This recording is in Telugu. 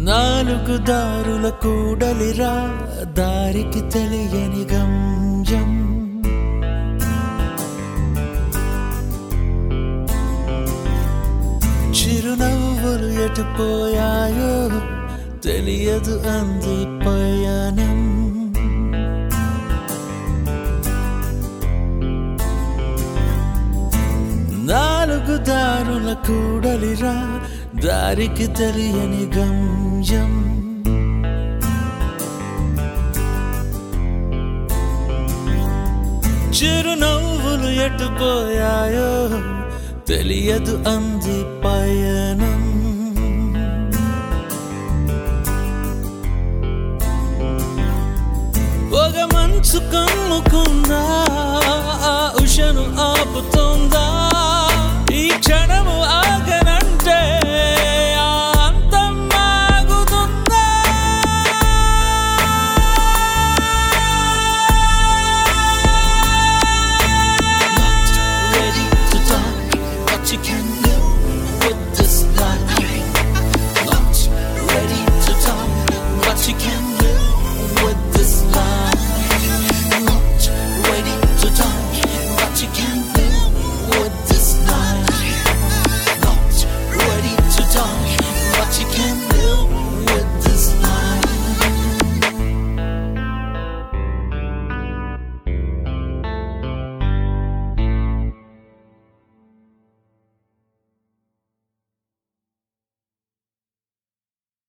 నాలుగు దారుల కూడలిరా దారికి తెలియని గమ్యం చిరునవ్వులు ఎటుపోయాయో తెలియదు అంది పయనం నాలుగు దారుల కూడలిరా దారికి తెలియని గమ్యం చిరునవ్వులు ఎటుపోయాయో తెలియదు అంది పయనం పొగ మంచు కమ్ముకుందా ఆ ఉషను ఆపుతోంది